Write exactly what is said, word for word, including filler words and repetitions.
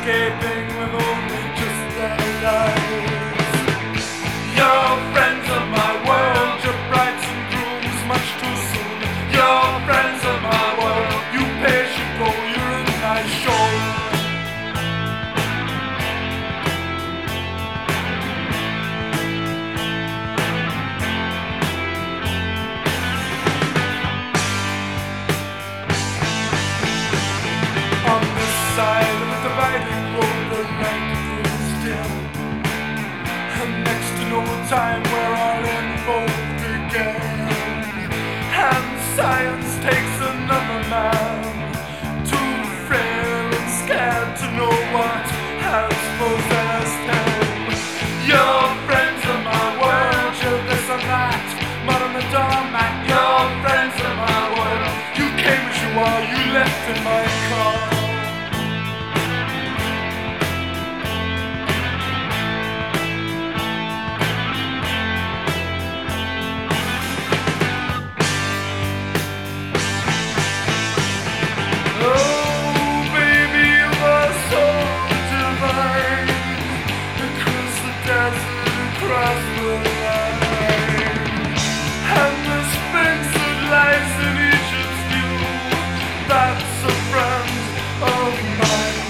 escaping with only just their lives. Your friends are my world, your brides and grooms much too soon. Your friends are my world, you patient go, you're in my show. On this side of the dividing road, the light grows dim, and next to no time where our end both began. And science takes another man, too frail and scared to know what has possessed him. Your friends are my world, you're this and that, mud on the doormat. Your friends are my world, you came as you are, you left in my car. Across the line, and the sphinx that lies in Egypt's view, that's a friend of mine.